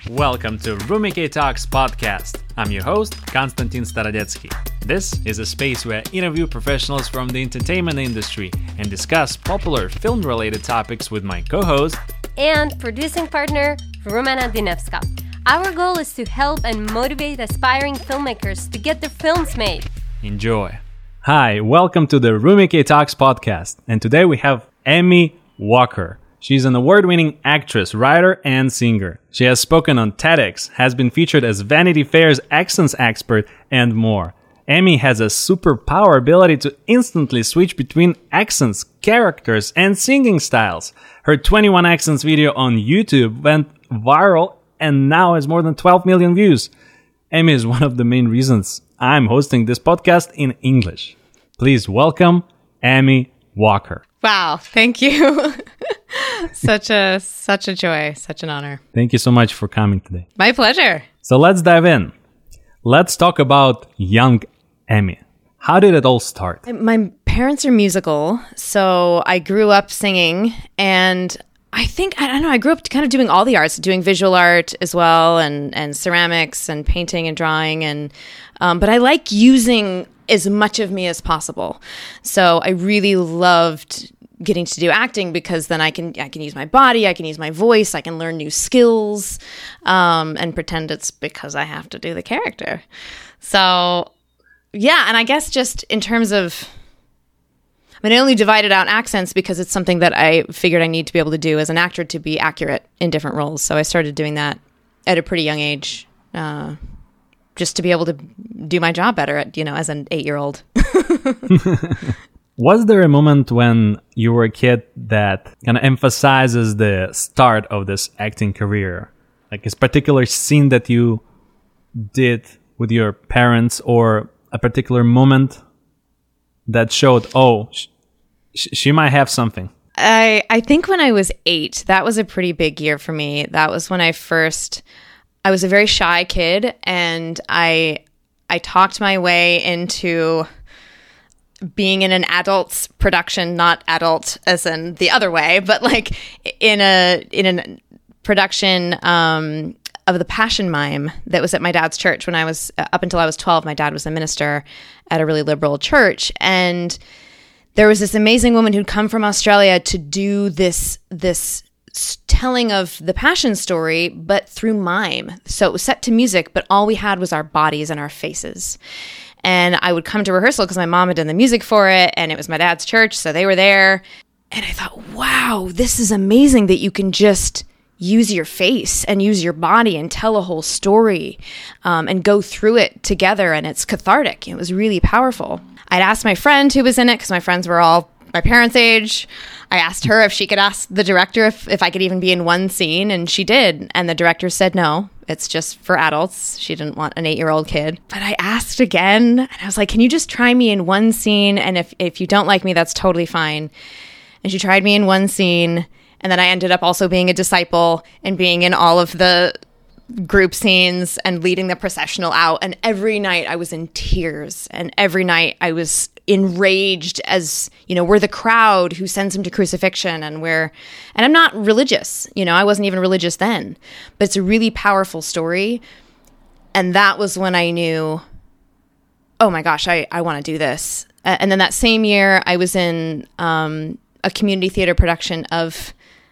Welcome to Rumike Talks podcast. I'm your host, Konstantin Starodetsky. This is a space where I interview professionals from the entertainment industry and discuss popular film-related topics with my co-host and producing partner, Rumena Dinevska. Our goal is to help and motivate aspiring filmmakers to get their films made. Enjoy. Hi, welcome to the Rumike Talks podcast. And today we have Amy Walker. She's an award-winning actress, writer, and singer. She has spoken on TEDx, has been featured as Vanity Fair's accents expert, and more. Amy has a superpower ability to instantly switch between accents, characters, and singing styles. Her 21 accents video on YouTube went viral and now has more than 12 million views. Amy is one of the main reasons I'm hosting this podcast in English. Please welcome Amy Walker. Wow, thank you. Such a joy, such an honor. Thank you so much for coming today. My pleasure. So let's dive in. Let's talk about young Amy. How did it all start? My parents are musical, so I grew up singing, and I grew up kind of doing all the arts, doing visual art as well, and ceramics and painting and drawing, and but I like using as much of me as possible. So I really loved getting to do acting because then I can use my body, I can use my voice, I can learn new skills, and pretend it's because I have to do the character. So yeah, and I guess just in terms of, I only divided out accents because it's something that I figured I need to be able to do as an actor to be accurate in different roles. So I started doing that at a pretty young age, just to be able to do my job better as an 8-year-old. Was there a moment when you were a kid that kind of emphasizes the start of this acting career? Like a particular scene that you did with your parents or a particular moment that showed, she might have something? I think when I was 8, that was a pretty big year for me. That was when I was a very shy kid, and I talked my way into being in an adult's production, not adult as in the other way, but like in a production of the Passion Mime that was at my dad's church when I was up until I was 12. My dad was a minister at a really liberal church, and there was this amazing woman who'd come from Australia to do this telling of the Passion story, but through mime. So it was set to music, but all we had was our bodies and our faces. And I would come to rehearsal because my mom had done the music for it, and it was my dad's church, so they were there. And I thought, wow, this is amazing that you can just use your face and use your body and tell a whole story and go through it together, and it's cathartic. It was really powerful. I'd asked my friend who was in it, because my friends were all my parents' age. I asked her if she could ask the director if I could even be in one scene, and she did. And the director said no, it's just for adults. She didn't want an 8-year-old kid. But I asked again, and I was like, can you just try me in one scene? And if you don't like me, that's totally fine. And she tried me in one scene, and then I ended up also being a disciple and being in all of the group scenes and leading the processional out. And every night I was in tears, and every night I was enraged as, we're the crowd who sends him to crucifixion, and I'm not religious, I wasn't even religious then, but it's a really powerful story. And that was when I knew, oh my gosh, I want to do this. And then that same year I was in a community theater production of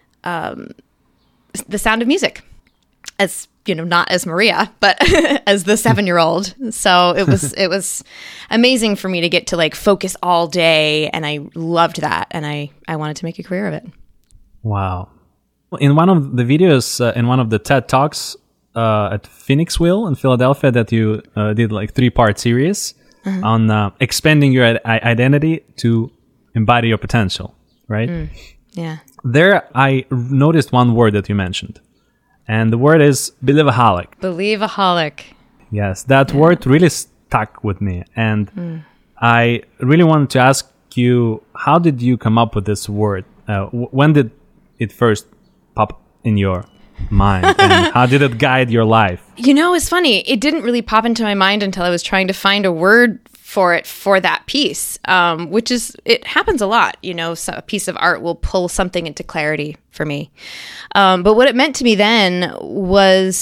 The Sound of Music, as not as Maria, but as the 7-year-old. So it was amazing for me to get to focus all day, and I loved that, and I wanted to make a career of it. Wow. In one of the videos, in one of the TED Talks at Phoenixville in Philadelphia that you did 3-part series on expanding your identity to embody your potential, right? Yeah. There I noticed one word that you mentioned. And the word is believaholic. Believaholic. Yes, that word really stuck with me. And I really wanted to ask you, how did you come up with this word? When did it first pop in your mind? And how did it guide your life? It's funny. It didn't really pop into my mind until I was trying to find a word for it for that piece, which is, it happens a lot. So a piece of art will pull something into clarity for me. But what it meant to me then was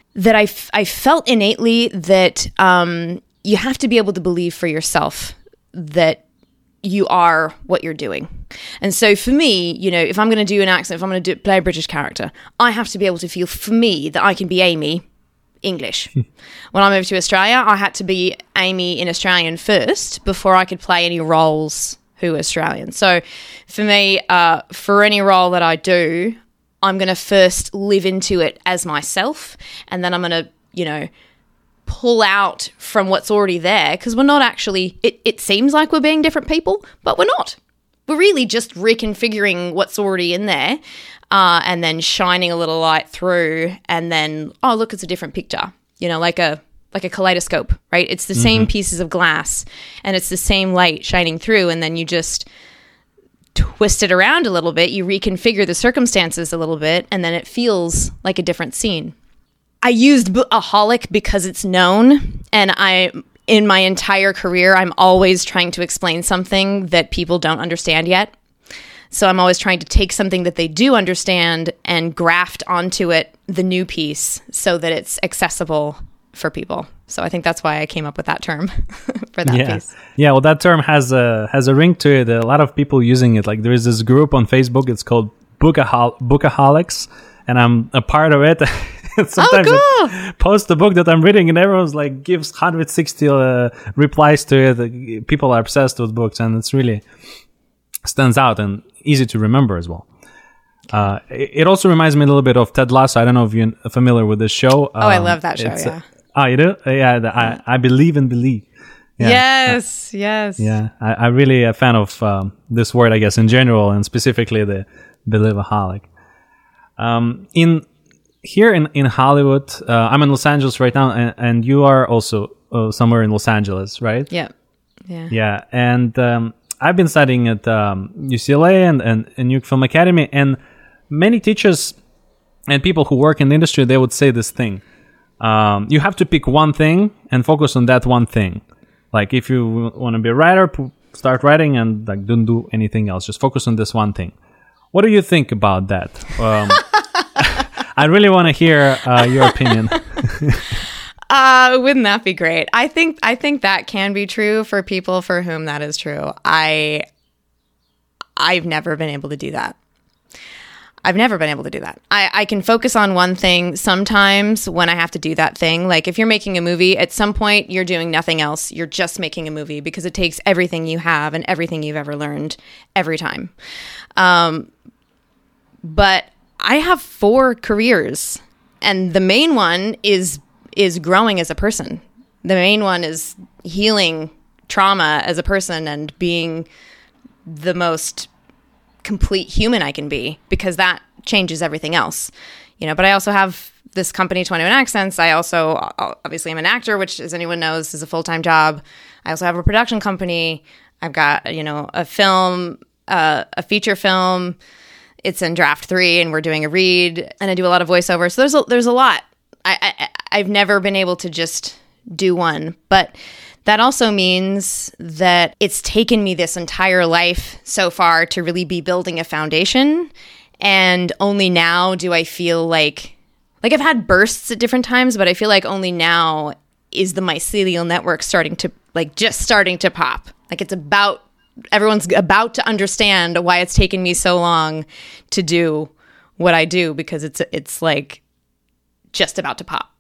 I felt innately that you have to be able to believe for yourself that you are what you're doing. And so for me, you know, if I'm going to do an accent, if I'm going to play a British character, I have to be able to feel for me that I can be Amy English. When I moved to Australia, I had to be Amy in Australian first before I could play any roles who were Australian. So for me, for any role that I do, I'm going to first live into it as myself, and then I'm going to, you know, pull out from what's already there, because we're not actually, it seems like we're being different people, but we're not. We're really just reconfiguring what's already in there, and then shining a little light through, and then, oh, look, it's a different picture, you know, like a kaleidoscope, right? It's the same pieces of glass, and it's the same light shining through, and then you just twist it around a little bit, you reconfigure the circumstances a little bit, and then it feels like a different scene. I used aholic because it's known, and in my entire career, I'm always trying to explain something that people don't understand yet. So I'm always trying to take something that they do understand and graft onto it the new piece so that it's accessible for people. So I think that's why I came up with that term for that piece. Yeah, well, that term has a ring to it. A lot of people using it. Like, there is this group on Facebook. It's called Bookaholics, and I'm a part of it. Sometimes I post a book that I'm reading, and everyone's like gives 160 replies to it. People are obsessed with books, and it's really stands out and easy to remember as well. It also reminds me a little bit of Ted Lasso. I don't know if you're familiar with this show. I love that show. Yeah. You do? Yeah. I believe and believe. Yeah. Yes. Yeah. I'm really a fan of this word, I guess, in general, and specifically the believeaholic. Here in Hollywood, I'm in Los Angeles right now, and you are also somewhere in Los Angeles, right? Yeah. Yeah, and I've been studying at UCLA and New York Film Academy, and many teachers and people who work in the industry, they would say this thing. You have to pick one thing and focus on that one thing. Like, if you want to be a writer, start writing and like don't do anything else. Just focus on this one thing. What do you think about that? I really want to hear your opinion. Wouldn't that be great? I think that can be true for people for whom that is true. I've never been able to do that. I can focus on one thing sometimes when I have to do that thing. Like, if you're making a movie, at some point you're doing nothing else. You're just making a movie because it takes everything you have and everything you've ever learned every time. But I have 4 careers, and the main one is growing as a person. The main one is healing trauma as a person and being the most complete human I can be, because that changes everything else. You know, but I also have this company, 21 Accents. I also obviously am an actor, which, as anyone knows, is a full-time job. I also have a production company. I've got, you know, a film, a feature film. It's in draft 3, and we're doing a read, and I do a lot of voiceover. So there's a lot. I've never been able to just do one, but that also means that it's taken me this entire life so far to really be building a foundation, and only now do I feel like I've had bursts at different times, but I feel like only now is the mycelial network starting to pop. Like, everyone's about to understand why it's taken me so long to do what I do, because it's like just about to pop.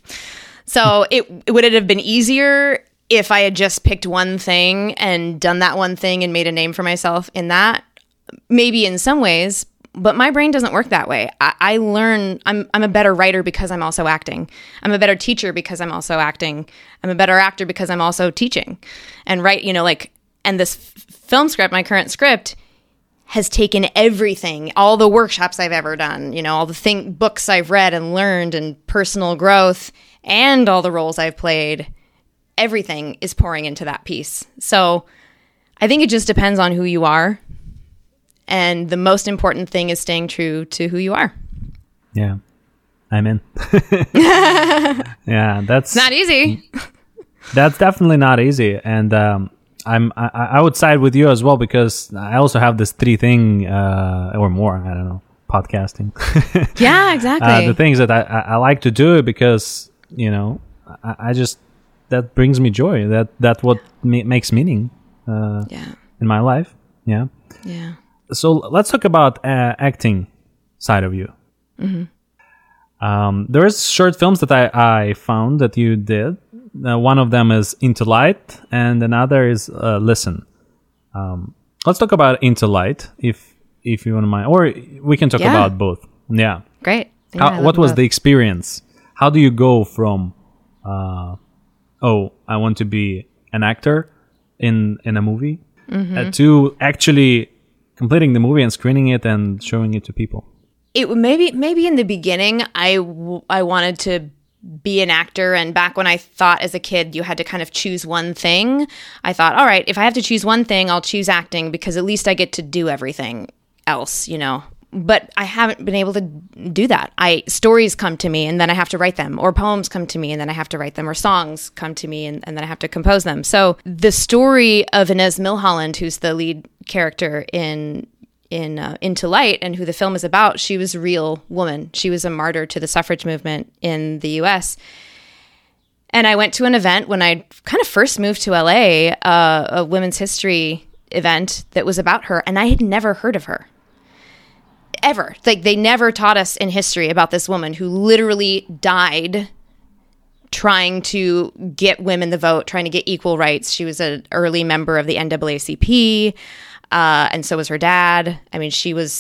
So would it have been easier if I had just picked one thing and done that one thing and made a name for myself in that? Maybe in some ways, but my brain doesn't work that way. I learn, I'm a better writer because I'm also acting. I'm a better teacher because I'm also acting. I'm a better actor because I'm also teaching. And and this film script, my current script, has taken everything, all the workshops I've ever done, you know, all the books I've read and learned, and personal growth, and all the roles I've played. Everything is pouring into that piece. So I think it just depends on who you are. And the most important thing is staying true to who you are. Yeah, I'm in. Yeah, that's not easy. That's definitely not easy. And I would side with you as well, because I also have this 3 thing or more, I don't know, podcasting. Yeah, exactly. The things that I like to do it because, you know, I just, that brings me joy. That what makes meaning in my life. Yeah. Yeah. So let's talk about acting side of you. There's short films that I found that you did. One of them is Into Light, and another is Listen. Let's talk about Into Light, if you want to mind, or we can talk about both. Yeah, great. Yeah, what was the experience? How do you go from, I want to be an actor in a movie, to actually completing the movie and screening it and showing it to people? It maybe in the beginning I wanted to be an actor, and back when I thought as a kid you had to kind of choose one thing, I thought, all right, if I have to choose one thing, I'll choose acting because at least I get to do everything else, you know. But I haven't been able to do that. Stories come to me and then I have to write them, or poems come to me and then I have to write them, or songs come to me and then I have to compose them. So the story of Inez Milholland, who's the lead character in Into Light and who the film is about, she was a real woman. She was a martyr to the suffrage movement in the US. And I went to an event when I kind of first moved to LA, a women's history event that was about her, and I had never heard of her. Ever. Like, they never taught us in history about this woman who literally died trying to get women the vote, trying to get equal rights. She was an early member of the NAACP, and so was her dad. I mean,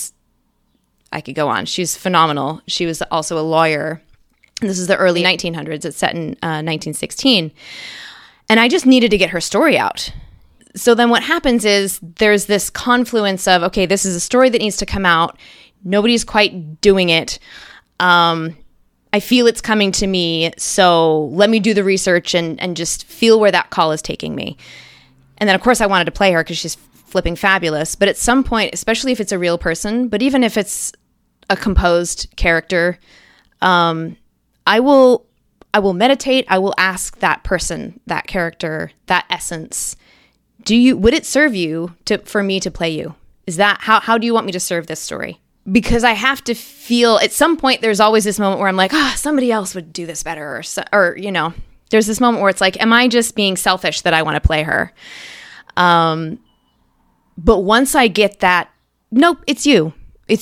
I could go on. She's phenomenal. She was also a lawyer. This is the early 1900s. It's set in 1916. And I just needed to get her story out. So then what happens is there's this confluence of, okay, this is a story that needs to come out. Nobody's quite doing it. I feel it's coming to me, so let me do the research and just feel where that call is taking me. And then, of course, I wanted to play her because she's flipping fabulous. But at some point, especially if it's a real person, but even if it's a composed character, I will meditate. I will ask that person, that character, that essence, would it serve you for me to play you? Is that how do you want me to serve this story? Because I have to feel, at some point, there's always this moment where I'm like, somebody else would do this better, or you know, there's this moment where it's like, am I just being selfish that I want to play her? But once I get that, nope, it's you.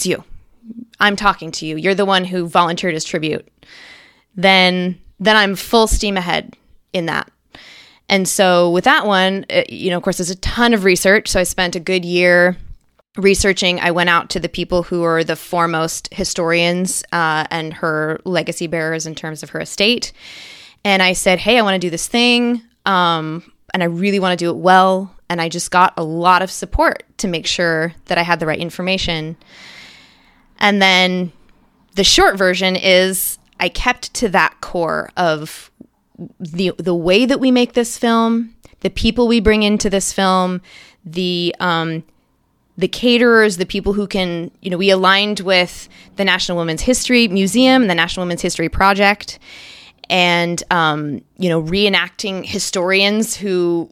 I'm talking to you. You're the one who volunteered as tribute. Then I'm full steam ahead in that. And so with that one, you know, of course, there's a ton of research. So I spent a good year researching. I went out to the people who are the foremost historians and her legacy bearers in terms of her estate. And I said, hey, I want to do this thing. And I really want to do it well. And I just got a lot of support to make sure that I had the right information. And then the short version is I kept to that core of the way that we make this film, the people we bring into this film, the caterers, the people who can, you know, we aligned with the National Women's History Museum and the National Women's History Project, and, you know, reenacting historians who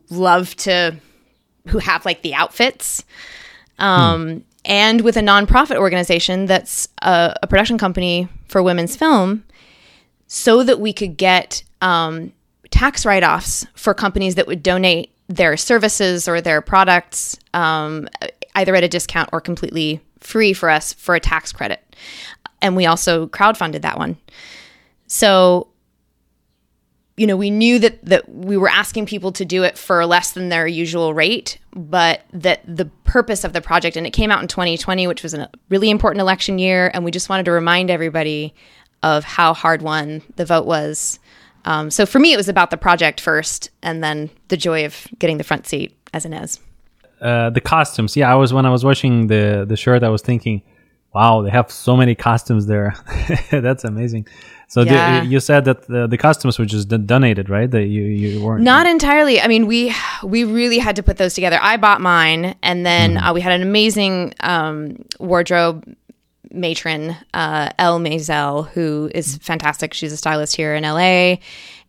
have like the outfits, and with a nonprofit organization that's a production company for women's film, so that we could get tax write-offs for companies that would donate their services or their products, either at a discount or completely free for us for a tax credit. And we also crowdfunded that one. So, you know, we knew that we were asking people to do it for less than their usual rate, but that the purpose of the project, and it came out in 2020, which was a really important election year, and we just wanted to remind everybody of how hard won the vote was. So for me, it was about the project first, and then the joy of getting the front seat as Inez. The costumes, when I was watching the short, I was thinking, wow, they have so many costumes there. That's amazing. So you said that the costumes were just donated, right? That you weren't... Not entirely. I mean, we really had to put those together. I bought mine, and then we had an amazing wardrobe matron, Elle Maisel, who is fantastic. She's a stylist here in LA.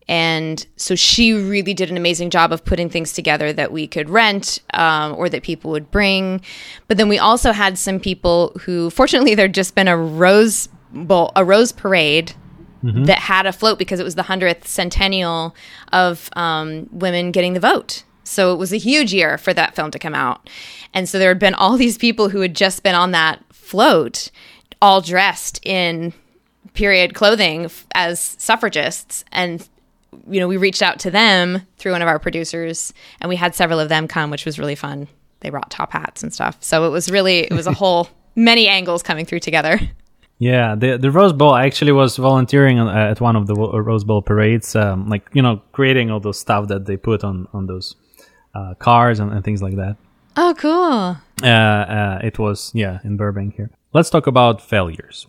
And so she really did an amazing job of putting things together that we could rent or that people would bring. But then we also had some people who, fortunately, there'd just been a Rose Parade that had a float because it was the 100th centennial of women getting the vote. So it was a huge year for that film to come out. And so there had been all these people who had just been on that float, all dressed in period clothing as suffragists. And, you know, we reached out to them through one of our producers, and we had several of them come, which was really fun. They brought top hats and stuff. So it was a whole, many angles coming through together. Yeah, the Rose Bowl, I actually was volunteering at one of the Rose Bowl parades, like, you know, creating all those stuff that they put on those cars and things like that. Oh, cool. It was, in Burbank here. Let's talk about failures.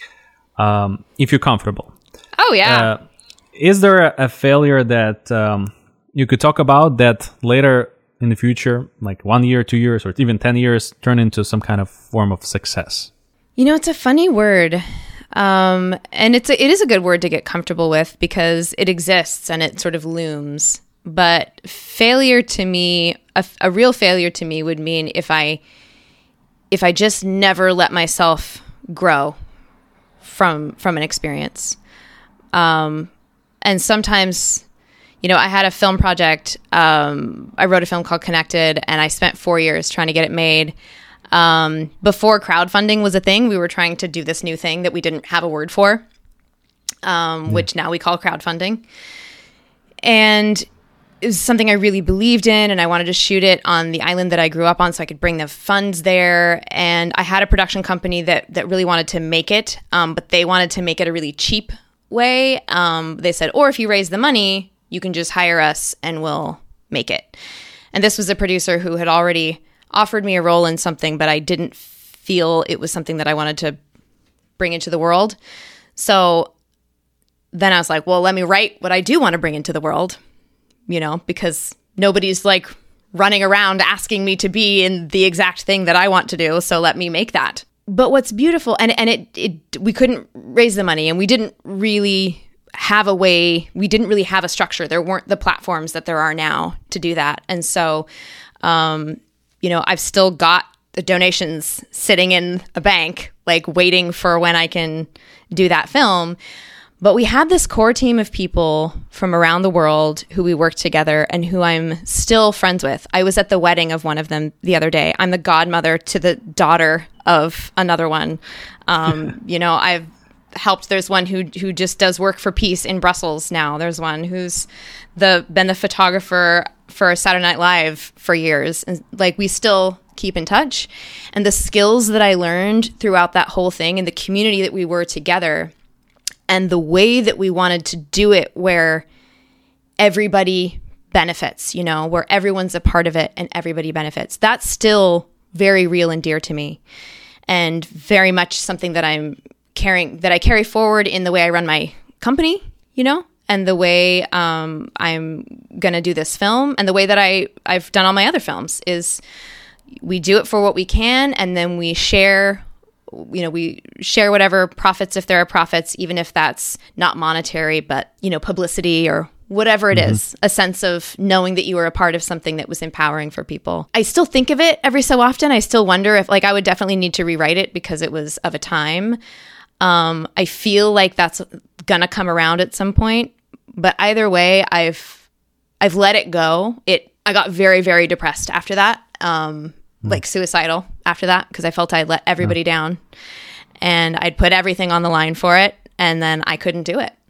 If you're comfortable. Oh, yeah. Is there a failure that you could talk about that later in the future, like 1 year, 2 years, or even 10 years, turn into some kind of form of success? You know, it's a funny word. And it is a good word to get comfortable with because it exists and it sort of looms. But failure to me, a real failure to me would mean if I just never let myself grow from an experience. And sometimes, you know, I had a film project. I wrote a film called Connected, and I spent 4 years trying to get it made. Before crowdfunding was a thing, we were trying to do this new thing that we didn't have a word for, which now we call crowdfunding. And it was something I really believed in, and I wanted to shoot it on the island that I grew up on so I could bring the funds there. And I had a production company that really wanted to make it, but they wanted to make it a really cheap way. They said, or if you raise the money, you can just hire us and we'll make it. And this was a producer who had already offered me a role in something, but I didn't feel it was something that I wanted to bring into the world. So then I was like, well, let me write what I do want to bring into the world, you know, because nobody's like running around asking me to be in the exact thing that I want to do. So let me make that. But what's beautiful, and we couldn't raise the money, and we didn't really have a structure. There weren't the platforms that there are now to do that. And so, you know, I've still got the donations sitting in a bank, like waiting for when I can do that film. But we had this core team of people from around the world who we worked together and who I'm still friends with. I was at the wedding of one of them the other day. I'm the godmother to the daughter of another one. You know, I've helped. There's one who just does work for peace in Brussels now. There's one who's been the photographer for Saturday Night Live for years. And like, we still keep in touch. And the skills that I learned throughout that whole thing and the community that we were together and the way that we wanted to do it where everybody benefits, you know, where everyone's a part of it and everybody benefits, that's still very real and dear to me. And very much something that I carry forward in the way I run my company, you know, and the way I'm going to do this film and the way that I've done all my other films is we do it for what we can, and then we share whatever profits, if there are profits, even if that's not monetary, but, you know, publicity or whatever it is, a sense of knowing that you were a part of something that was empowering for people. I still think of it every so often. I still wonder if, like, I would definitely need to rewrite it because it was of a time. I feel like that's gonna come around at some point, but either way, I've let it go. I got very, very depressed after that. Like suicidal after that, because I felt I'd let everybody down and I'd put everything on the line for it, and then I couldn't do it.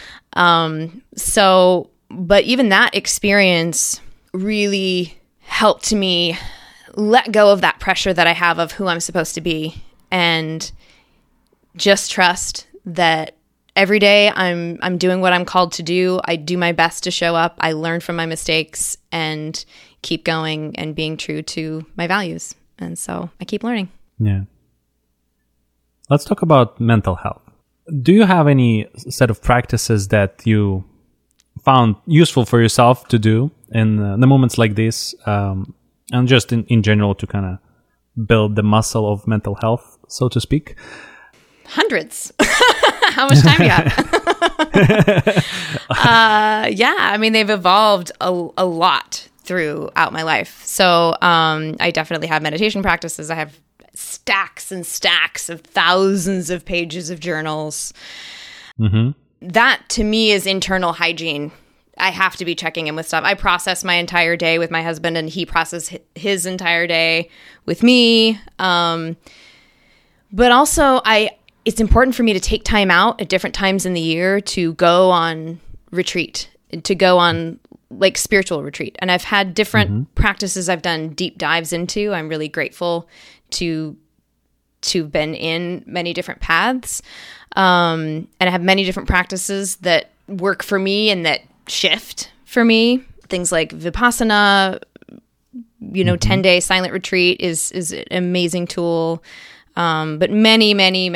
But even that experience really helped me let go of that pressure that I have of who I'm supposed to be, and just trust that every day I'm doing what I'm called to do. I do my best to show up. I learn from my mistakes and keep going and being true to my values. And so I keep learning. Yeah. Let's talk about mental health. Do you have any set of practices that you found useful for yourself to do in the moments like this, and just in general to kind of build the muscle of mental health, so to speak? Hundreds. How much time do you have? Yeah, I mean, they've evolved a lot throughout my life. So I definitely have meditation practices. I have stacks and stacks of thousands of pages of journals. That to me is internal hygiene. I have to be checking in with stuff. I process my entire day with my husband, and he processes his entire day with me. But also, it's important for me to take time out at different times in the year to go on retreat, to go on like spiritual retreat. And I've had different practices I've done deep dives into. I'm really grateful to have been in many different paths. And I have many different practices that work for me and that shift for me. Things like Vipassana, 10-day silent retreat is an amazing tool. But many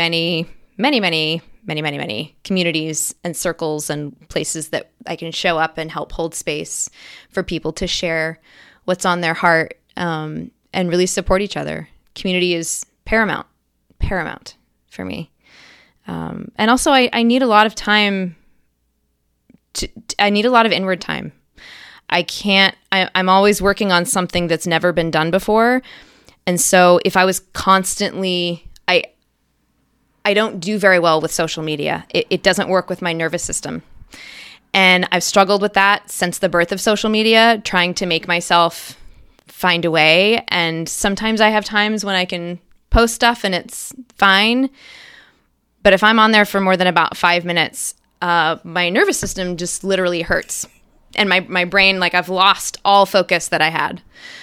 communities and circles and places that I can show up and help hold space for people to share what's on their heart, and really support each other. Community is paramount for me. And also I need a lot of time I need a lot of inward time. I'm always working on something that's never been done before. And so if I was constantly, I don't do very well with social media. It doesn't work with my nervous system. And I've struggled with that since the birth of social media, trying to make myself find a way. And sometimes I have times when I can post stuff and it's fine. But if I'm on there for more than about 5 minutes, my nervous system just literally hurts. And my brain, like I've lost all focus that I had.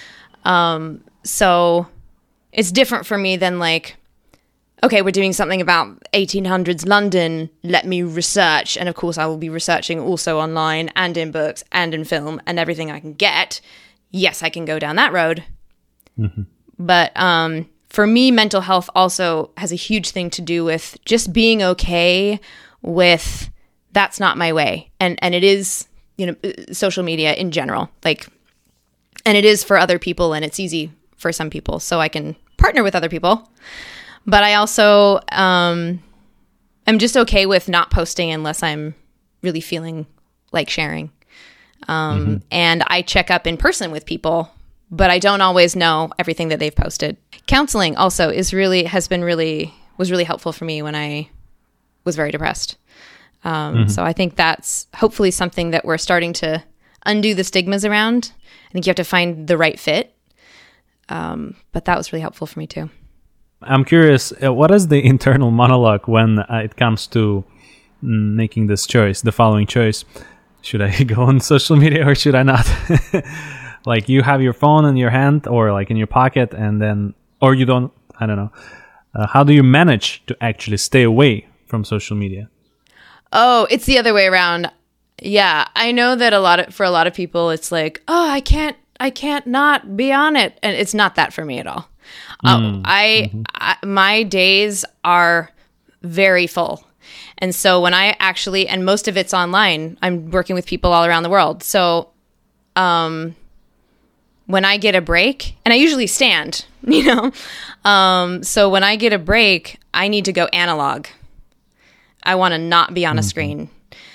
So it's different for me than like, okay, we're doing something about 1800s London, let me research. And of course I will be researching also online and in books and in film and everything I can get. Yes, I can go down that road. But for me, mental health also has a huge thing to do with just being okay with that's not my way. And it is, social media in general, like, and it is for other people and it's easy for some people. So I can partner with other people. But I also am just okay with not posting unless I'm really feeling like sharing. And I check up in person with people, but I don't always know everything that they've posted. Counseling also was really helpful for me when I was very depressed. So I think that's hopefully something that we're starting to undo the stigmas around. I think you have to find the right fit. But that was really helpful for me too. I'm curious, what is the internal monologue when it comes to making this choice, the following choice? Should I go on social media or should I not? Like you have your phone in your hand or like in your pocket and then, or you don't, I don't know. How do you manage to actually stay away from social media? Oh, it's the other way around. Yeah, I know that for a lot of people, it's like, oh, I can't not be on it. And it's not that for me at all. My days are very full. And so when I actually, and most of it's online, I'm working with people all around the world. So when I get a break, and I usually stand, so when I get a break, I need to go analog. I want to not be on a screen.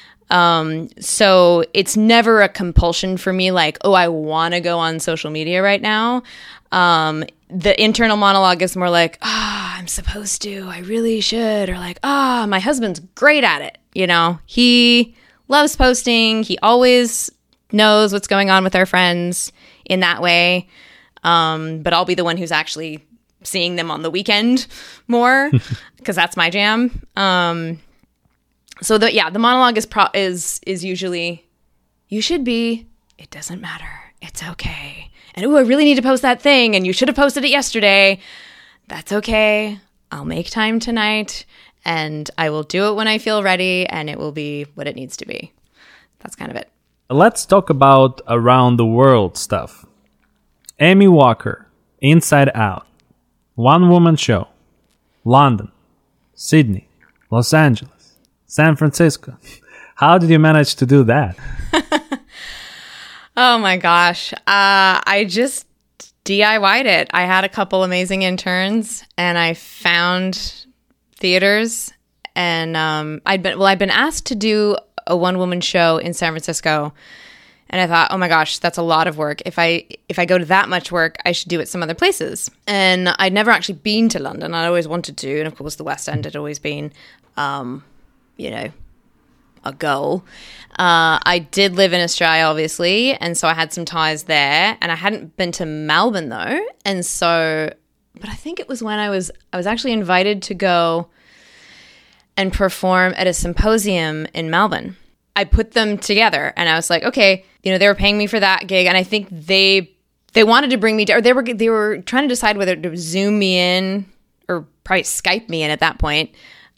So it's never a compulsion for me, like, oh, I want to go on social media right now. The internal monologue is more like, I'm supposed to, I really should, or like, my husband's great at it. He loves posting. He always knows what's going on with our friends in that way. But I'll be the one who's actually seeing them on the weekend more because that's my jam. So the monologue is usually, you should be, it doesn't matter, it's okay. And I really need to post that thing, and you should have posted it yesterday. That's okay. I'll make time tonight, and I will do it when I feel ready, and it will be what it needs to be. That's kind of it. Let's talk about around the world stuff. Amy Walker, Inside Out, One Woman Show, London, Sydney, Los Angeles, San Francisco. How did you manage to do that? Oh my gosh. I just DIY'd it. I had a couple amazing interns and I found theaters and I'd been asked to do a one-woman show in San Francisco, and I thought, oh my gosh, that's a lot of work. If I go to that much work, I should do it some other places. And I'd never actually been to London. I always wanted to, and of course the West End had always been, a goal. I did live in Australia, obviously, and so I had some ties there. And I hadn't been to Melbourne though, and so, but I think it was when I was actually invited to go and perform at a symposium in Melbourne. I put them together, and I was like, okay, they were paying me for that gig, and I think they wanted to bring me down, or they were trying to decide whether to Zoom me in or probably Skype me in at that point.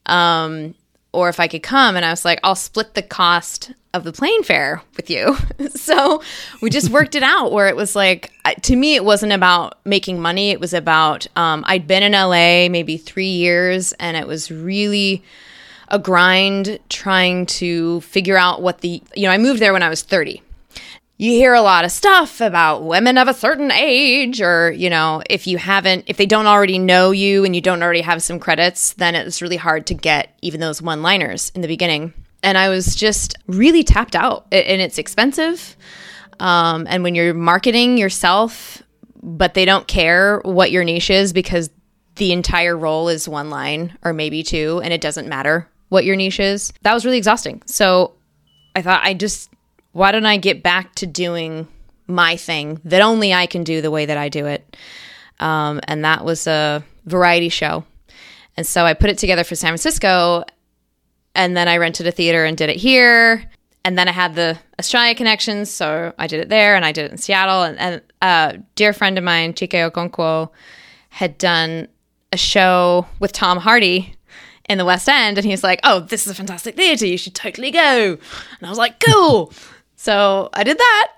Or if I could come, and I was like, I'll split the cost of the plane fare with you. So we just worked it out where it was like, to me, it wasn't about making money. It was about, I'd been in LA maybe 3 years, and it was really a grind trying to figure out what I moved there when I was 30. You hear a lot of stuff about women of a certain age, or, if they don't already know you and you don't already have some credits, then it's really hard to get even those one-liners in the beginning. And I was just really tapped out, and it's expensive. And when you're marketing yourself, but they don't care what your niche is because the entire role is one line or maybe two, and it doesn't matter what your niche is, that was really exhausting. So I thought, why don't I get back to doing my thing that only I can do the way that I do it? And that was a variety show. And so I put it together for San Francisco, and then I rented a theater and did it here. And then I had the Australia connections, so I did it there, and I did it in Seattle. And a dear friend of mine, Chike Okonkwo, had done a show with Tom Hardy in the West End, and he's like, oh, this is a fantastic theater, you should totally go. And I was like, cool. So I did that,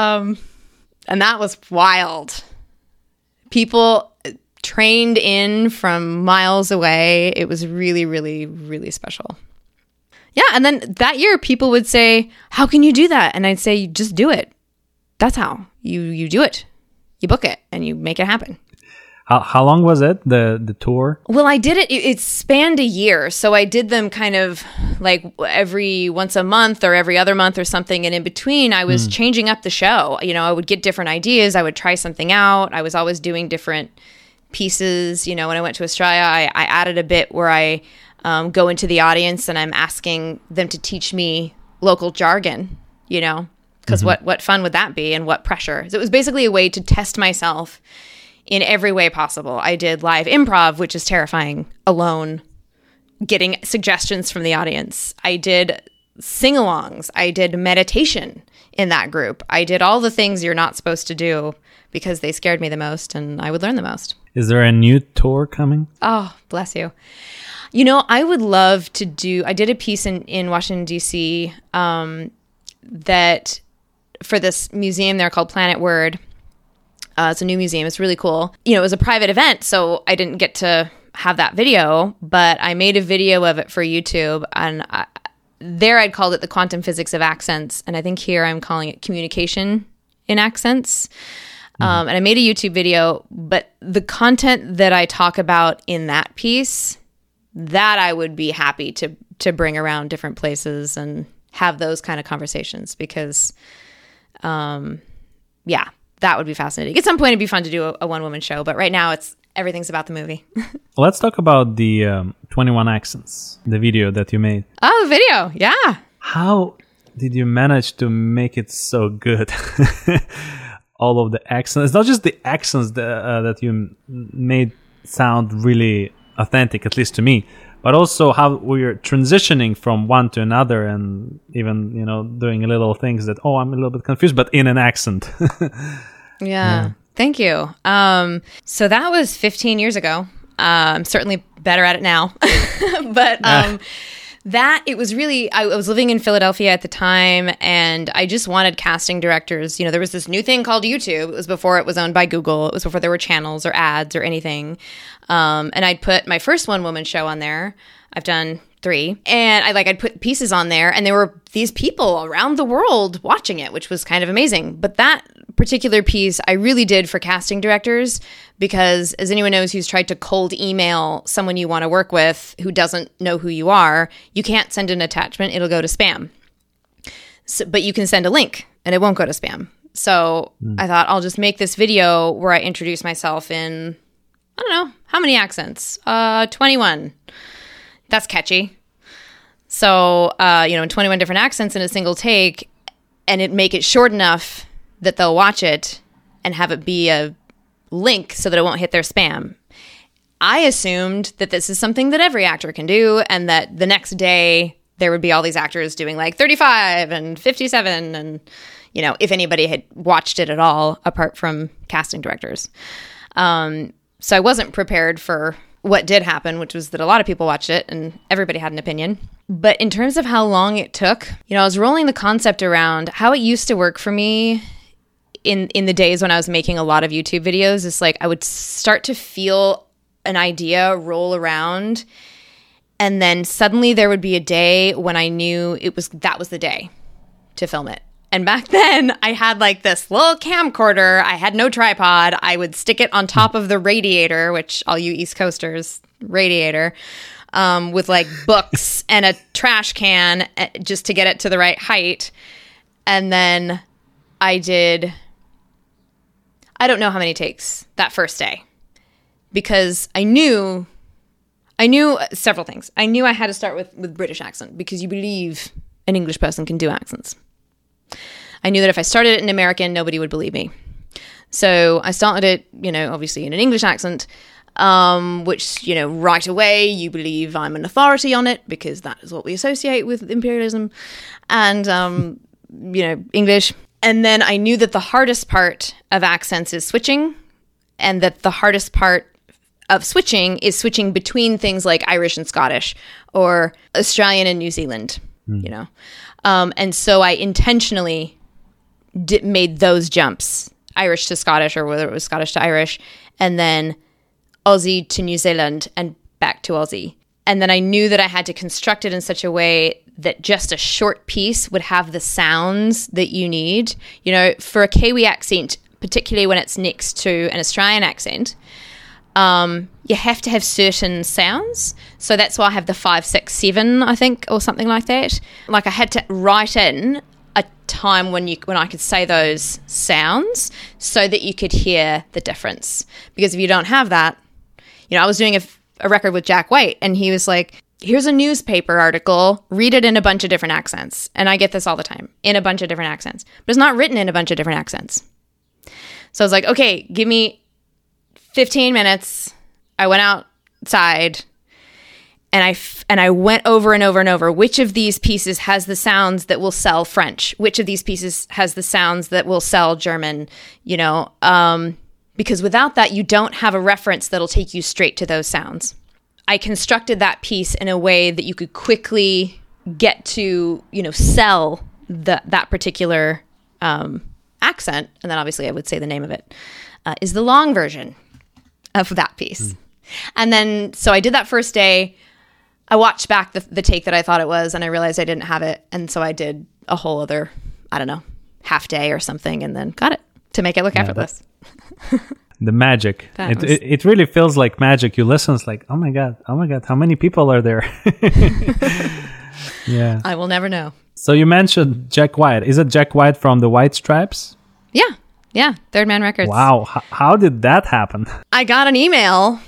and that was wild. People trained in from miles away. It was really, really, really special. Yeah, and then that year, people would say, how can you do that? And I'd say, just do it. That's how. You do it. You book it, and you make it happen. How long was it, the tour? Well, I did it. It spanned a year. So I did them kind of like every once a month or every other month or something. And in between, I was changing up the show. I would get different ideas. I would try something out. I was always doing different pieces. When I went to Australia, I added a bit where I go into the audience and I'm asking them to teach me local jargon, because what fun would that be, and what pressure? So it was basically a way to test myself in every way possible. I did live improv, which is terrifying, alone, getting suggestions from the audience. I did sing-alongs. I did meditation in that group. I did all the things you're not supposed to do because they scared me the most, and I would learn the most. Is there a new tour coming? Oh, bless you. I would love to do... I did a piece in Washington, D.C. That for this museum there called Planet Word. It's a new museum. It's really cool. It was a private event, so I didn't get to have that video, but I made a video of it for YouTube, and there I'd called it the quantum physics of accents, and I think here I'm calling it communication in accents. And I made a YouTube video, but the content that I talk about in that piece, that I would be happy to bring around different places and have those kind of conversations because, that would be fascinating. At some point, it'd be fun to do a one-woman show, but right now everything's about the movie. Let's talk about the 21 Accents, the video that you made. Oh, the video, yeah. How did you manage to make it so good? All of the accents, not just the accents that you made sound really authentic, at least to me, but also how we're transitioning from one to another, and even doing little things that I'm a little bit confused, but in an accent. Yeah. Thank you. So that was 15 years ago. I'm certainly better at it now, but it was really, I was living in Philadelphia at the time, and I just wanted casting directors. There was this new thing called YouTube. It was before it was owned by Google. It was before there were channels or ads or anything. And I'd put my first one-woman show on there. I've done 3. And I'd put pieces on there, and there were these people around the world watching it, which was kind of amazing. But that particular piece I really did for casting directors, because as anyone knows who's tried to cold email someone you want to work with who doesn't know who you are, you can't send an attachment. It'll go to spam. So, but you can send a link and it won't go to spam. So I thought I'll just make this video where I introduce myself in, I don't know, how many accents? 21. That's catchy. So, in 21 different accents in a single take, and it make it short enough that they'll watch it and have it be a link so that it won't hit their spam. I assumed that this is something that every actor can do, and that the next day there would be all these actors doing like 35 and 57 and, if anybody had watched it at all, apart from casting directors. So I wasn't prepared for what did happen, which was that a lot of people watched it and everybody had an opinion. But in terms of how long it took, I was rolling the concept around how it used to work for me in the days when I was making a lot of YouTube videos. It's like I would start to feel an idea roll around, and then suddenly there would be a day when I knew that was the day to film it. And back then, I had like this little camcorder. I had no tripod. I would stick it on top of the radiator, which all you East Coasters, radiator, with like books and a trash can just to get it to the right height. And then I don't know how many takes that first day, because I knew several things. I knew I had to start with British accent, because you believe an English person can do accents. I knew that if I started it in American, nobody would believe me. So I started it, obviously in an English accent, which, right away you believe I'm an authority on it, because that is what we associate with imperialism and, English. And then I knew that the hardest part of accents is switching, and that the hardest part of switching is switching between things like Irish and Scottish, or Australian and New Zealand, and so I intentionally made those jumps, Irish to Scottish, or whether it was Scottish to Irish, and then Aussie to New Zealand and back to Aussie. And then I knew that I had to construct it in such a way that just a short piece would have the sounds that you need. For a Kiwi accent, particularly when it's next to an Australian accent, you have to have certain sounds. So that's why I have the 5, 6, 7, I think, or something like that. Like I had to write in a time when I could say those sounds so that you could hear the difference. Because if you don't have that, I was doing a record with Jack White, and he was like, here's a newspaper article, read it in a bunch of different accents. And I get this all the time, in a bunch of different accents. But it's not written in a bunch of different accents. So I was like, okay, give me 15 minutes. I went outside and I went over and over and over which of these pieces has the sounds that will sell French, which of these pieces has the sounds that will sell German, because without that, you don't have a reference that'll take you straight to those sounds. I constructed that piece in a way that you could quickly get to, sell that particular accent. And then obviously I would say the name of it is the long version of that piece. And then, so I did that first day. I watched back the take that I thought it was, and I realized I didn't have it. And so I did a whole other, half day or something, and then got it to make it look effortless. The magic. It really feels like magic. You listen, it's like, oh my God, how many people are there? Yeah. I will never know. So you mentioned Jack White. Is it Jack White from the White Stripes? Yeah. Third Man Records. Wow. How did that happen? I got an email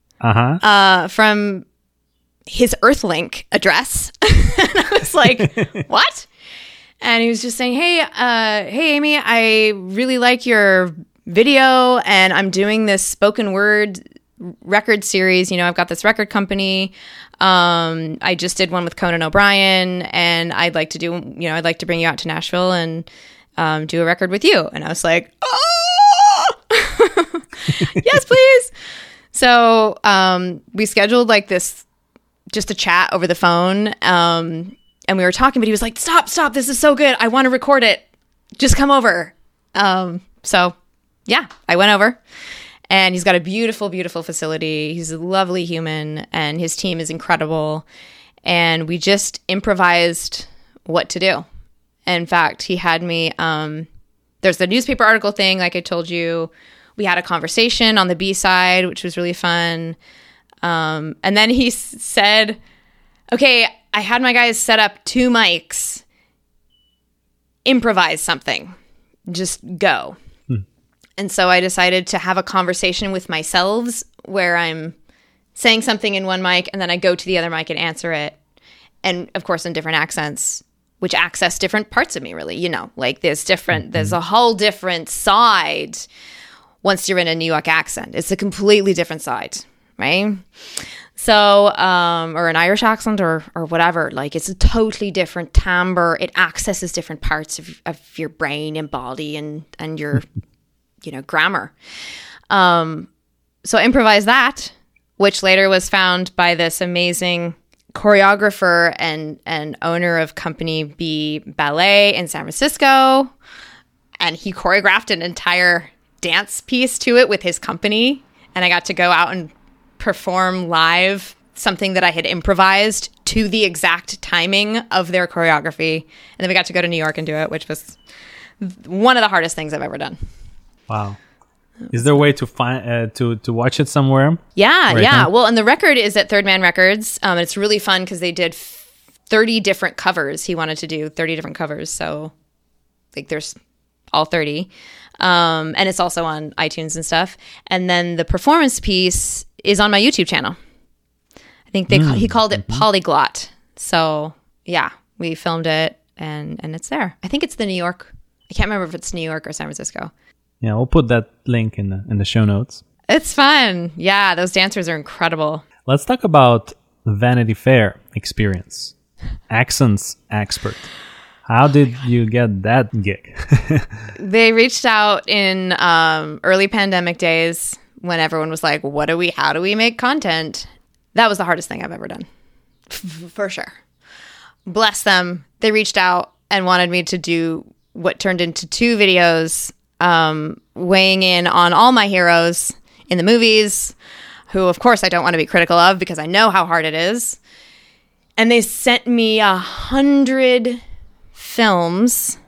from his Earthlink address. And I was like, what? And he was just saying, hey, Amy, I really like your video, and I'm doing this spoken word record series. I've got this record company. I just did one with Conan O'Brien, and I'd like to bring you out to Nashville and do a record with you. And I was like, oh, yes, please. So we scheduled like this, just a chat over the phone. And we were talking, but he was like, stop. This is so good. I want to record it. Just come over. So yeah, I went over, and he's got a beautiful, beautiful facility. He's a lovely human, and his team is incredible. And we just improvised what to do. In fact, he had me there's the newspaper article thing, like I told you. We had a conversation on the B side, which was really fun. And then he said, okay, I had my guys set up 2 mics. Improvise something. Just go. And so I decided to have a conversation with myself where I'm saying something in one mic and then I go to the other mic and answer it. And of course, in different accents, which access different parts of me, really. You know, like there's a whole different side once you're in a New York accent. It's a completely different side, right? So, or an Irish accent or whatever, like it's a totally different timbre. It accesses different parts of your brain and body and your, grammar. So I improvised that, which later was found by this amazing choreographer and owner of Company B Ballet in San Francisco. And he choreographed an entire dance piece to it with his company. And I got to go out and perform live something that I had improvised to the exact timing of their choreography. And then we got to go to New York and do it, which was one of the hardest things I've ever done. Wow. Is there a way to find to watch it somewhere? Yeah. Now? Well, and the record is at Third Man Records. And it's really fun because they did 30 different covers. He wanted to do 30 different covers. So like there's all 30. And it's also on iTunes and stuff. And then the performance piece is on my YouTube channel. I think he called it Polyglot. So yeah, we filmed it and it's there. I think it's the New York. I can't remember if it's New York or San Francisco. Yeah, we'll put that link in the show notes. It's fun. Yeah, those dancers are incredible. Let's talk about Vanity Fair experience. Accents expert. How did you get that gig? They reached out in early pandemic days when everyone was like, how do we make content? That was the hardest thing I've ever done. For sure. Bless them. They reached out and wanted me to do what turned into 2 videos weighing in on all my heroes in the movies, who of course I don't want to be critical of because I know how hard it is. And they sent me 100 films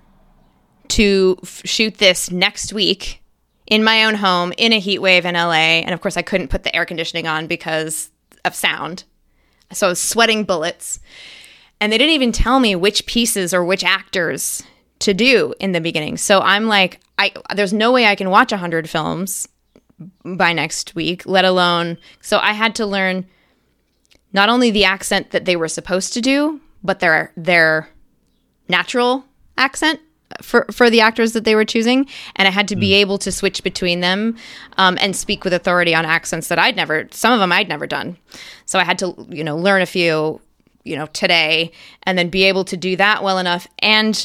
to shoot this next week in my own home in a heat wave in LA. And of course I couldn't put the air conditioning on because of sound. So I was sweating bullets. And they didn't even tell me which pieces or which actors to do in the beginning. So I'm like, there's no way I can watch 100 films by next week, let alone, so I had to learn not only the accent that they were supposed to do, but their natural accent for the actors that they were choosing. And I had to be able to switch between them and speak with authority on accents that some of them I'd never done. So I had to, learn a few, today, and then be able to do that well enough and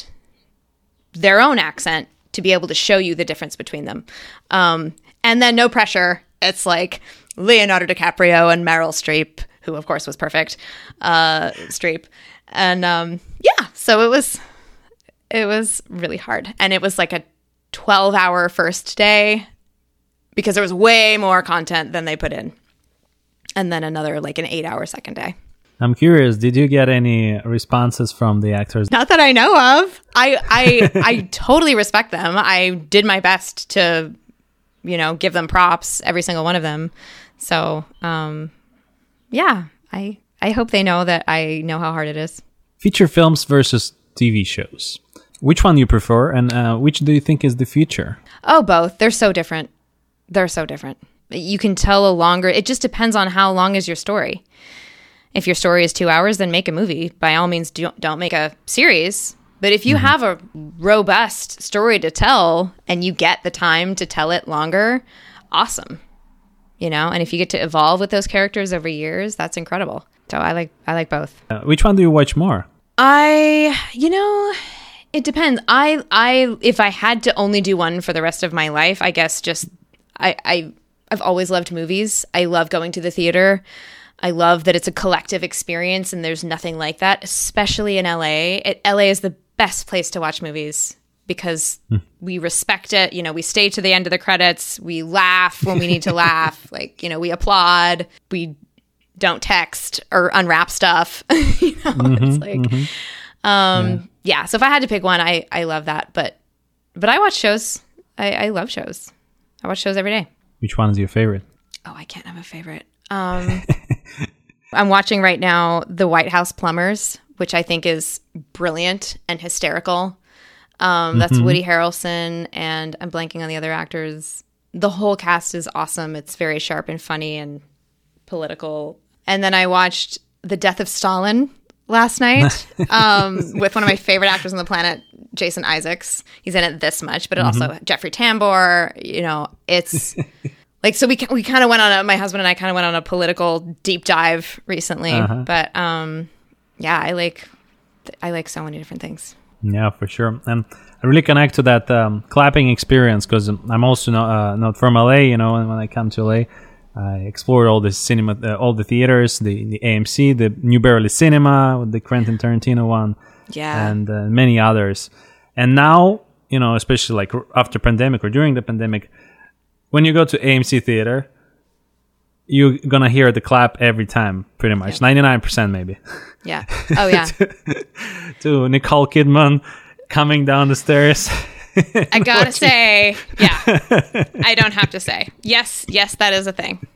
their own accent to be able to show you the difference between them. And then no pressure. It's like Leonardo DiCaprio and Meryl Streep, who of course was perfect, Streep. And so it was really hard. And it was like a 12-hour first day because there was way more content than they put in. And then another like an 8-hour second day. I'm curious, did you get any responses from the actors? Not that I know of. I totally respect them. I did my best to, give them props, every single one of them. So, I hope they know that I know how hard it is. Feature films versus TV shows. Which one you prefer and which do you think is the future? Oh, both. They're so different. You can tell it just depends on how long is your story. If your story is 2 hours, then make a movie. By all means, don't make a series. But if you have a robust story to tell and you get the time to tell it longer, awesome. And if you get to evolve with those characters over years, that's incredible. So I like both. Which one do you watch more? It depends. If I had to only do one for the rest of my life, I guess I've always loved movies. I love going to the theater. I love that it's a collective experience and there's nothing like that, especially in LA. LA is the best place to watch movies because we respect it. We stay to the end of the credits. We laugh when we need to laugh. We applaud. We don't text or unwrap stuff. It's like, so if I had to pick one, I love that. But But I watch shows. I love shows. I watch shows every day. Which one is your favorite? Oh, I can't have a favorite. I'm watching right now The White House Plumbers, which I think is brilliant and hysterical. That's Woody Harrelson, and I'm blanking on the other actors. The whole cast is awesome. It's very sharp and funny and political. And then I watched The Death of Stalin last night with one of my favorite actors on the planet, Jason Isaacs. He's in it this much, but also Jeffrey Tambor. You know, it's like, so we kind of went on my husband and I kind of went on a political deep dive recently. But yeah, I like so many different things. Yeah, for sure. And I really connect to that clapping experience because I'm also not from LA, you know, and when I come to LA, I explored all the cinema, all the theaters, the AMC, the New Beverly Cinema, the Quentin Tarantino one, and many others. And now, you know, especially like after pandemic or during the pandemic, when you go to AMC theater, you're gonna hear the clap every time, pretty much, 99% maybe. Yeah. Oh yeah. to Nicole Kidman coming down the stairs. I gotta say, yeah, I don't have to say. Yes, that is a thing.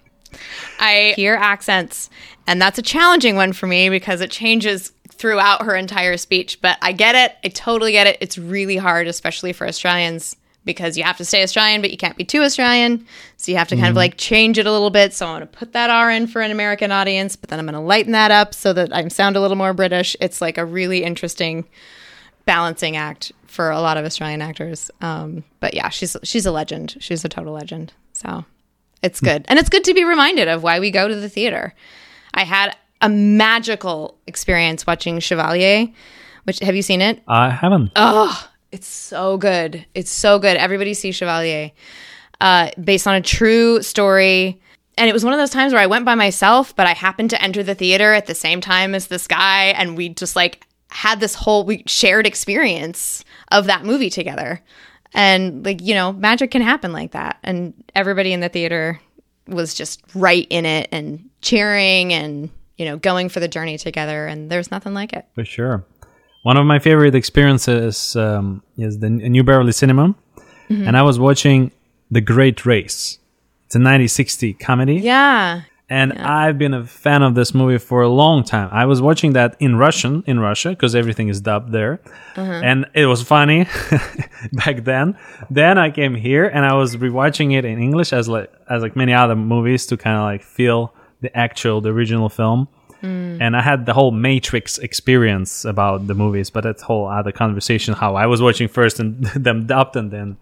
I hear accents, and that's a challenging one for me because it changes throughout her entire speech. But I get it. I totally get it. It's really hard, especially for Australians, because you have to stay Australian, but you can't be too Australian. So you have to kind of like change it a little bit. So I want to put that R in for an American audience, but then I'm going to lighten that up so that I sound a little more British. It's like a really interesting balancing act for a lot of Australian actors. But yeah, she's a legend. She's a total legend. So it's good. And it's good to be reminded of why we go to the theater. I had a magical experience watching Chevalier, which, have you seen it? I haven't. Oh, it's so good. It's so good. Everybody see Chevalier. Based on a true story. And it was one of those times where I went by myself, but I happened to enter the theater at the same time as this guy. And we just like had this whole shared experience of that movie together. And like, you know, magic can happen like that. And everybody in the theater was just right in it and cheering and, you know, going for the journey together. And there's nothing like it. For sure. One of my favorite experiences is the New Beverly Cinema. And I was watching The Great Race. It's a 1960 comedy. Yeah. And I've been a fan of this movie for a long time. I was watching that in Russian in Russia because everything is dubbed there. And it was funny back then. Then I came here and I was rewatching it in English as many other movies to kind of like feel the original film. And I had the whole Matrix experience about the movies, but that's a whole other conversation, how I was watching first and them dubbed and then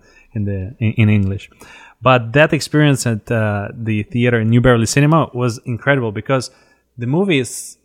in English. But that experience at the theater in New Beverly Cinema was incredible because the movie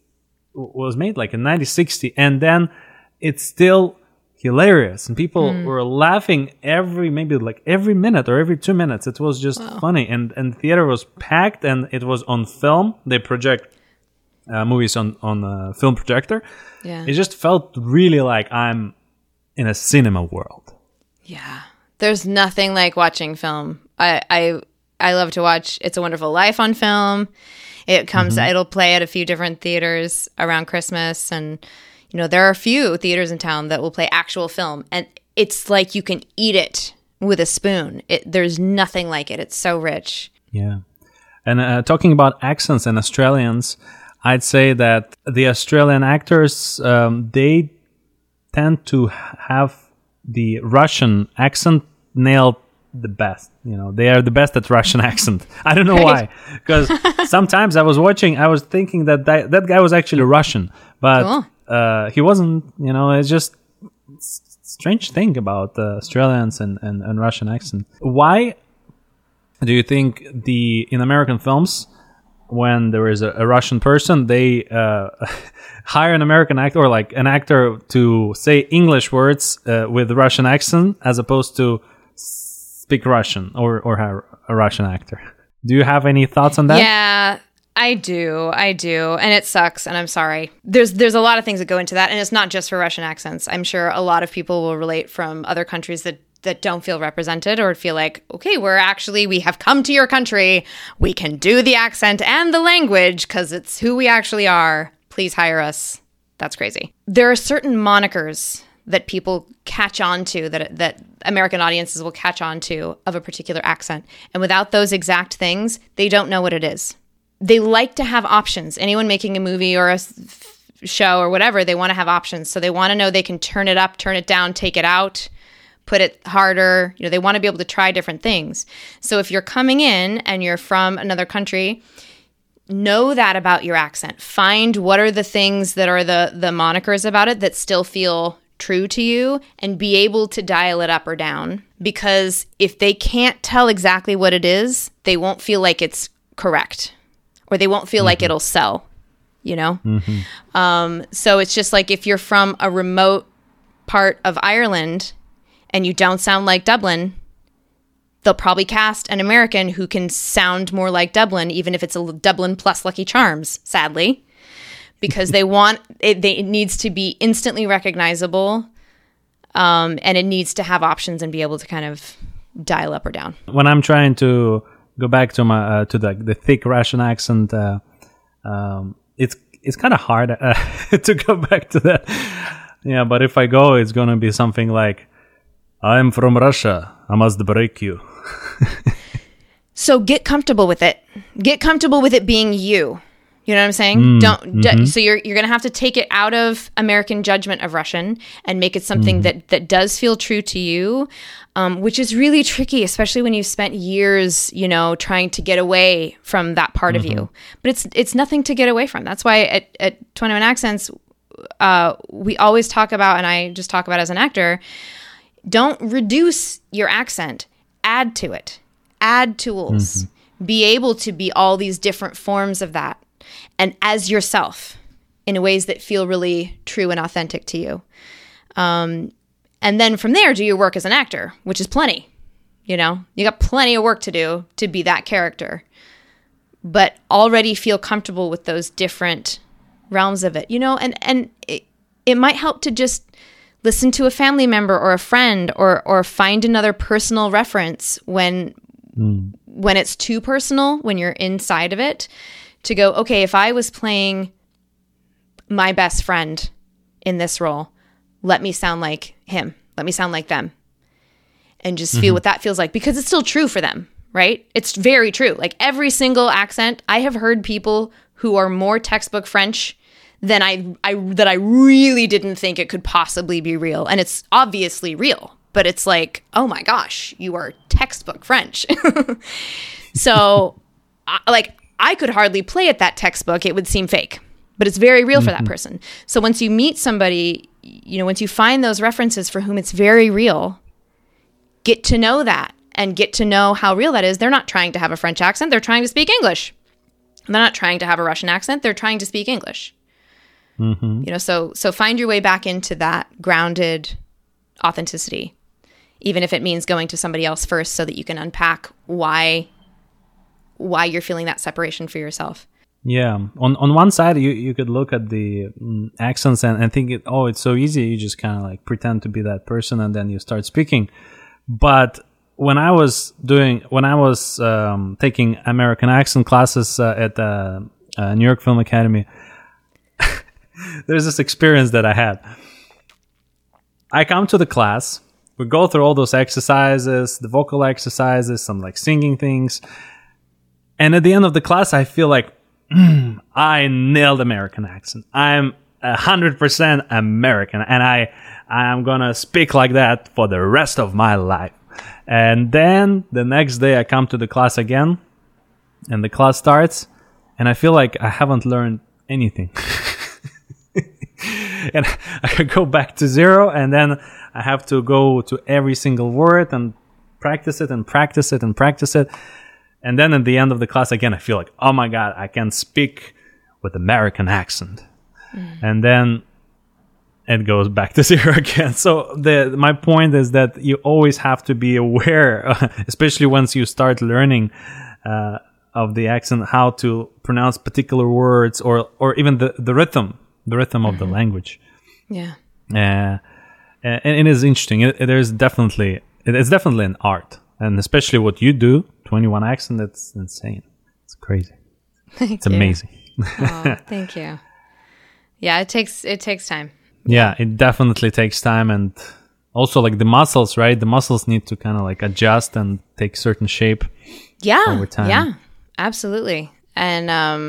was made like in 1960 and then it's still hilarious and people were laughing every minute or every 2 minutes. It was just funny and the theater was packed and it was on film. They project movies on a film projector. Yeah. It just felt really like I'm in a cinema world. Yeah. There's nothing like watching film. I love to watch It's a Wonderful Life on film. It comes, it'll play at a few different theaters around Christmas. And, you know, there are a few theaters in town that will play actual film. And it's like you can eat it with a spoon. There's nothing like it. It's so rich. Yeah. And talking about accents and Australians, I'd say that the Australian actors, they tend to have the Russian accent nailed the best. You know, they are the best at Russian accent. I don't know why, because sometimes I was thinking that guy was actually Russian, but he wasn't. You know, it's just strange thing about Australians and Russian accent. Why do you think in American films, when there is a Russian person, they hire an American actor or like an actor to say English words with Russian accent as opposed to speak Russian or have a Russian actor? Do you have any thoughts on that? Yeah, I do. And it sucks. And I'm sorry. There's a lot of things that go into that. And it's not just for Russian accents. I'm sure a lot of people will relate from other countries that don't feel represented or feel like, okay, we have come to your country. We can do the accent and the language because it's who we actually are. Please hire us. That's crazy. There are certain monikers that people catch on to, that American audiences will catch on to of a particular accent. And without those exact things, they don't know what it is. They like to have options. Anyone making a movie or a show or whatever, they want to have options. So they want to know they can turn it up, turn it down, take it out, put it harder. They want to be able to try different things. So if you're coming in and you're from another country, know that about your accent. Find what are the things that are the monikers about it that still feel true to you, and be able to dial it up or down. Because if they can't tell exactly what it is, they won't feel like it's correct, or they won't feel like it'll sell, So it's just like if you're from a remote part of Ireland and you don't sound like Dublin, they'll probably cast an American who can sound more like Dublin, even if it's a Dublin plus Lucky Charms, sadly, because they want it. It needs to be instantly recognizable, and it needs to have options and be able to kind of dial up or down. When I'm trying to go back to my to the thick Russian accent, it's kind of hard to go back to that. Yeah, but if I go, it's gonna be something like, "I'm from Russia. I must break you." So get comfortable with it. Get comfortable with it being you. You know what I'm saying? So you're going to have to take it out of American judgment of Russian and make it something that does feel true to you, which is really tricky, especially when you've spent years, trying to get away from that part of you. But it's nothing to get away from. That's why at 21 Accents, we always talk about, and I just talk about as an actor, don't reduce your accent. Add to it. Add tools. Be able to be all these different forms of that. And as yourself in ways that feel really true and authentic to you. And then from there, do your work as an actor, which is plenty. You got plenty of work to do to be that character. But already feel comfortable with those different realms of it. And it might help to just listen to a family member or a friend or find another personal reference when it's too personal, when you're inside of it, to go, okay, if I was playing my best friend in this role, let me sound like him. Let me sound like them. And just feel what that feels like, because it's still true for them, right? It's very true. Like every single accent, I have heard people who are more textbook French than I really didn't think it could possibly be real. And it's obviously real, but it's like, oh my gosh, you are textbook French. So I could hardly play at that textbook. It would seem fake, but it's very real for that person. So once you meet somebody, once you find those references for whom it's very real, get to know that and get to know how real that is. They're not trying to have a French accent. They're trying to speak English. They're not trying to have a Russian accent. They're trying to speak English. So find your way back into that grounded authenticity, even if it means going to somebody else first so that you can unpack why you're feeling that separation for yourself. Yeah. On one side, you could look at the accents and think, it's so easy. You just kind of like pretend to be that person and then you start speaking. But when I was taking American accent classes at the New York Film Academy, there's this experience that I had. I come to the class, we go through all those exercises, the vocal exercises, some like singing things. And at the end of the class, I feel like, I nailed American accent. I'm 100% American, and I am gonna speak like that for the rest of my life. And then the next day I come to the class again, and the class starts, and I feel like I haven't learned anything. And I go back to zero, and then I have to go to every single word and practice it and practice it and practice it. And then at the end of the class, again, I feel like, oh my God, I can speak with American accent. And then it goes back to zero again. So my point is that you always have to be aware, especially once you start learning of the accent, how to pronounce particular words or even the rhythm of the language. Yeah. And it is interesting. It's definitely an art. And especially what you do, 21 accent, that's insane. It's crazy. It's amazing. Oh, thank you. Yeah, it takes time. Yeah, it definitely takes time, and also like the muscles, right? The muscles need to kind of like adjust and take certain shape over time. Yeah, absolutely. And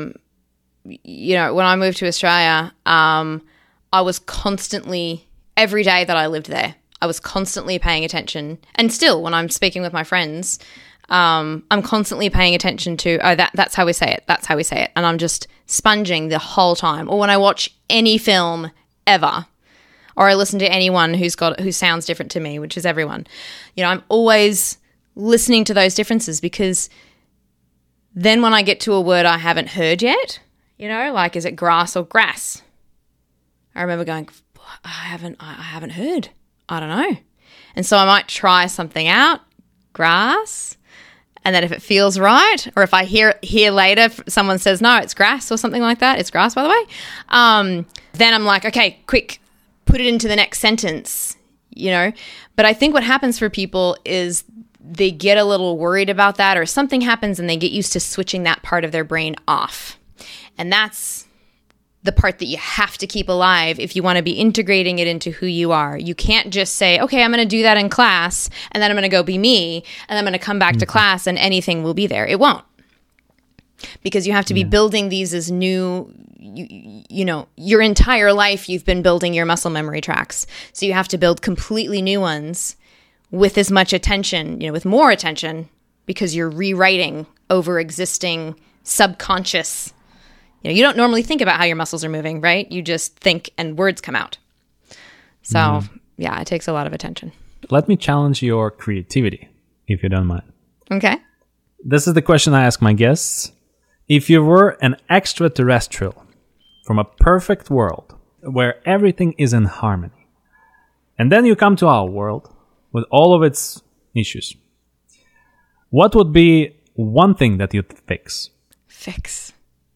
when I moved to Australia, I was constantly, every day that I lived there, I was constantly paying attention. And still, when I'm speaking with my friends, I'm constantly paying attention to, that's how we say it. That's how we say it. And I'm just sponging the whole time. Or when I watch any film ever, or I listen to anyone who sounds different to me, which is everyone, I'm always listening to those differences, because then when I get to a word I haven't heard yet, like, is it grass or grass? I remember going, I haven't heard. I don't know. And so I might try something out, grass, and then if it feels right, or if I hear later someone says, no, it's grass or something like that, it's grass, by the way, then I'm like, okay, quick, put it into the next sentence, But I think what happens for people is they get a little worried about that, or something happens and they get used to switching that part of their brain off. And that's the part that you have to keep alive if you want to be integrating it into who you are. You can't just say, okay, I'm going to do that in class, and then I'm going to go be me, and I'm going to come back to class and anything will be there. It won't. Because you have to be building these as new, your entire life you've been building your muscle memory tracks. So you have to build completely new ones with as much attention, with more attention, because you're rewriting over existing subconscious. You don't normally think about how your muscles are moving, right? You just think and words come out. So, it takes a lot of attention. Let me challenge your creativity, if you don't mind. Okay. This is the question I ask my guests. If you were an extraterrestrial from a perfect world where everything is in harmony, and then you come to our world with all of its issues, what would be one thing that you'd fix? Fix.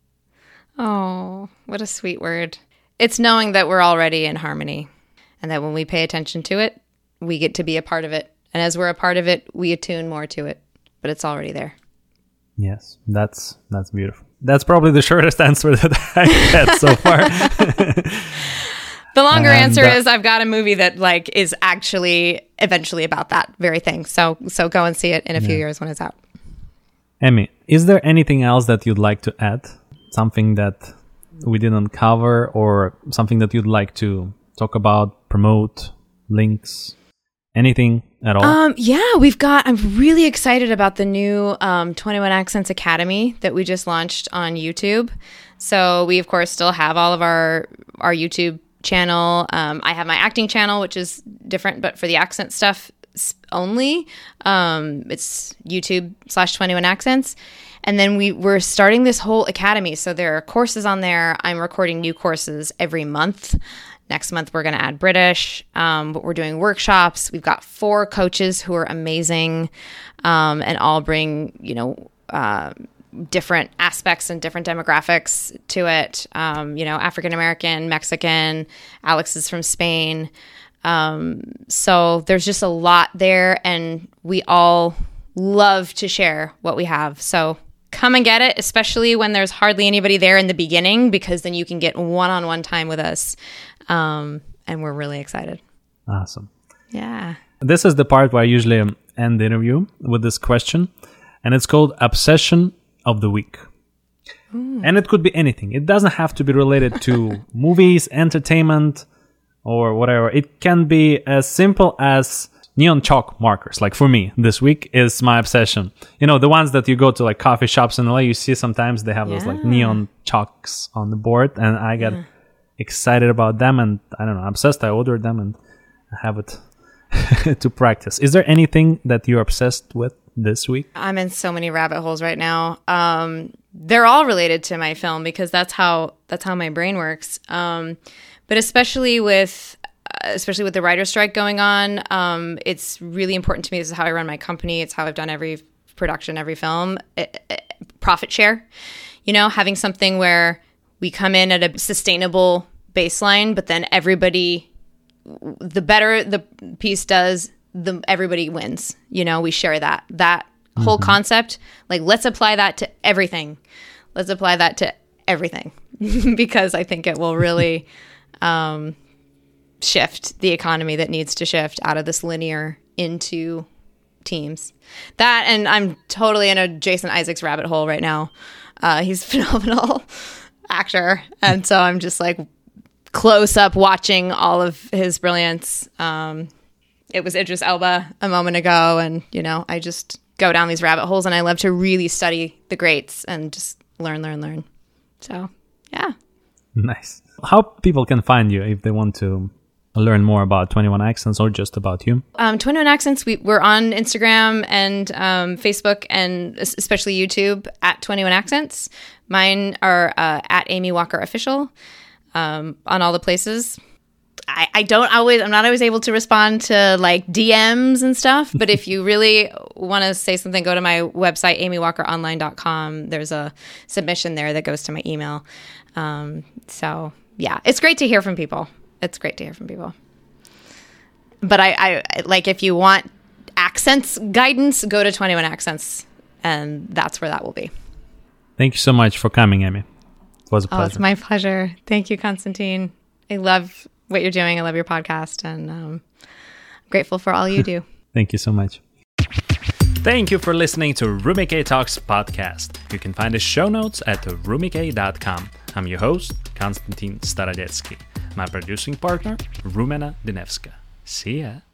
Oh, what a sweet word. It's knowing that we're already in harmony, and that when we pay attention to it, we get to be a part of it. And as we're a part of it, we attune more to it, but it's already there. Yes, that's beautiful. That's probably the shortest answer that I get so far. The longer answer is I've got a movie that is actually eventually about that very thing. So go and see it in a few years when it's out. Emmy, is there anything else that you'd like to add? Something that we didn't cover, or something that you'd like to talk about, promote, links, anything at all? I'm really excited about the new 21 Accents Academy that we just launched on YouTube. So we, of course, still have all of our YouTube channel. I have my acting channel, which is different, but for the accent stuff only, it's YouTube/21 Accents. And then we're starting this whole academy. So there are courses on there. I'm recording new courses every month. Next month, we're going to add British, but we're doing workshops. We've got 4 coaches who are amazing, and all bring, different aspects and different demographics to it. African-American, Mexican, Alex is from Spain. So there's just a lot there, and we all love to share what we have. So come and get it, especially when there's hardly anybody there in the beginning, because then you can get one-on-one time with us. And we're really excited. Awesome. Yeah. This is the part where I usually end the interview with this question, and it's called Obsession of the Week. Ooh. And it could be anything. It doesn't have to be related to movies, entertainment, or whatever. It can be as simple as neon chalk markers. Like for me, this week is my obsession. The ones that you go to like coffee shops in LA, you see sometimes they have those like neon chalks on the board, and I get excited about them, and I don't know, obsessed. I ordered them and I have it to practice. Is there anything that you're obsessed with this week? I'm in so many rabbit holes right now. They're all related to my film, because that's how my brain works. But especially with the writer's strike going on, it's really important to me. This is how I run my company. It's how I've done every production, every film. Profit share, having something where we come in at a sustainable baseline, but then everybody, the better the piece does, everybody wins. We share that whole concept. Like, let's apply that to everything. Because I think it will really shift the economy that needs to shift out of this linear into teams. That, and I'm totally in a Jason Isaacs rabbit hole right now. He's a phenomenal actor. And so I'm just like close up watching all of his brilliance. It was Idris Elba a moment ago. And, you know, I just go down these rabbit holes and I love to really study the greats and just learn. So, yeah. Nice. How people can find you if they want to learn more about 21 Accents or just about you? 21 Accents, we're on Instagram and Facebook and especially YouTube at 21 Accents. Mine are at Amy Walker Official on all the places. I'm not always able to respond to like DMs and stuff, but if you really want to say something, go to my website, amywalkeronline.com. There's a submission there that goes to my email. So yeah, it's great to hear from people. But I like, if you want accents guidance, go to 21 Accents, and that's where that will be. Thank you so much for coming, Amy. It was a pleasure. Oh, it's my pleasure. Thank you, Konstantin. I love what you're doing. I love your podcast, and I'm grateful for all you do. Thank you so much. Thank you for listening to Rumike Talks podcast. You can find the show notes at rumike.com. I'm your host, Konstantin Starodetsky. My producing partner, Rumena Dinevska. See ya.